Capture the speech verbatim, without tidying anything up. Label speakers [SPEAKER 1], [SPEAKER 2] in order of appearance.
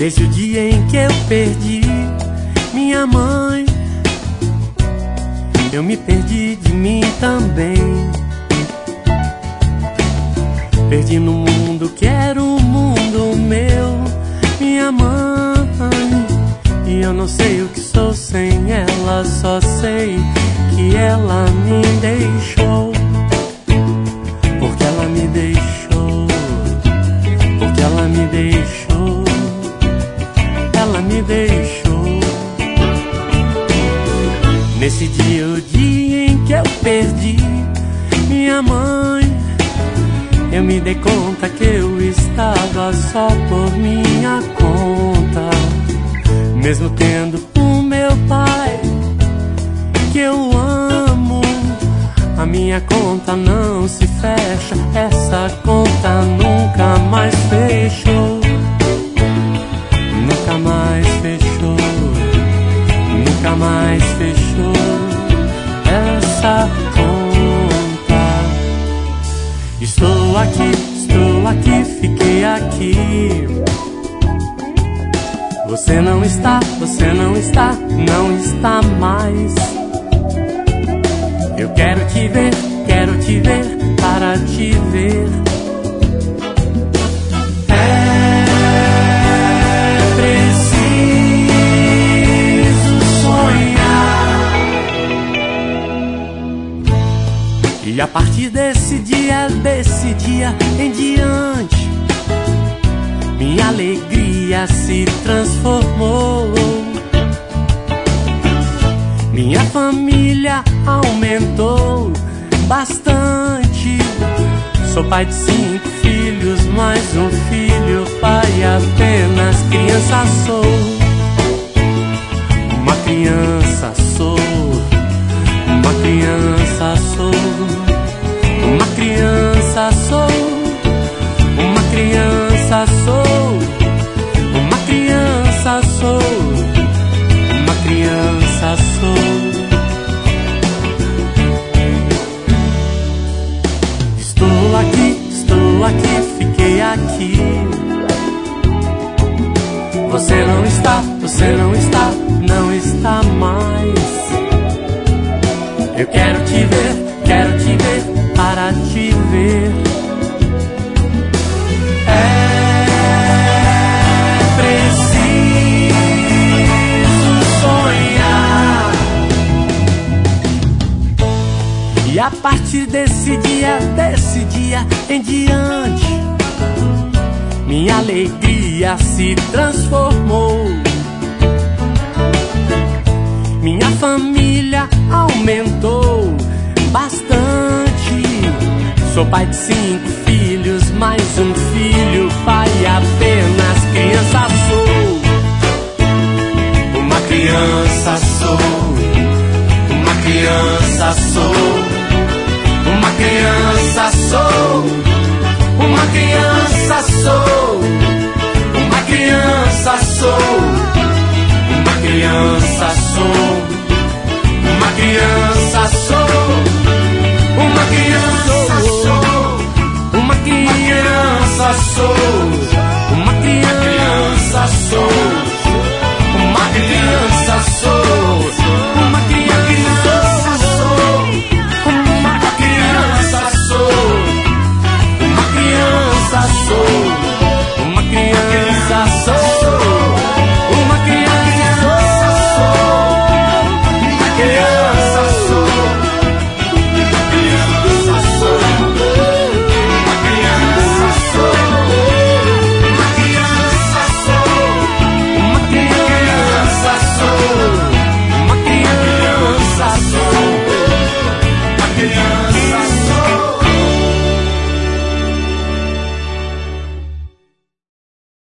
[SPEAKER 1] Desde o dia em que eu perdi minha mãe, eu me perdi de mim também. Perdi no mundo que era o mundo meu, minha mãe. E eu não sei o que sou sem ela, só sei que ela me deixou. Porque ela me deixou, porque ela me deixou, ela me deixou. Nesse dia, o dia em que eu perdi minha mãe, eu me dei conta que eu estava só por minha conta. Mesmo tendo o meu pai, que eu amo, a minha conta não se fecha. Essa conta nunca mais fechou, nunca mais fechou, nunca mais fechou essa conta. Estou aqui, estou aqui, fiquei aqui. Você não está, você não está, não está mais. Eu quero te ver, quero te ver, para te ver. É preciso sonhar. E a partir desse dia, desse dia em diante, minha alegria se transformou. Minha família aumentou bastante. Sou pai de cinco filhos, mais um filho, pai apenas. Criança sou, uma criança sou, uma criança sou, uma criança sou, uma criança sou, uma criança sou, uma criança sou. Estou aqui, estou aqui, fiquei aqui. Você não está, você não está, não está mais. Eu quero te ver, quero te ver, para te ver. E a partir desse dia, desse dia em diante, minha alegria se transformou. Minha família aumentou bastante. Sou pai de cinco filhos, mais um filho, pai apenas. Criança sou, uma criança sou, uma criança sou. Uma criança sou, uma criança sou, uma criança sou, uma criança sou, uma criança sou, uma criança sou, uma criança sou.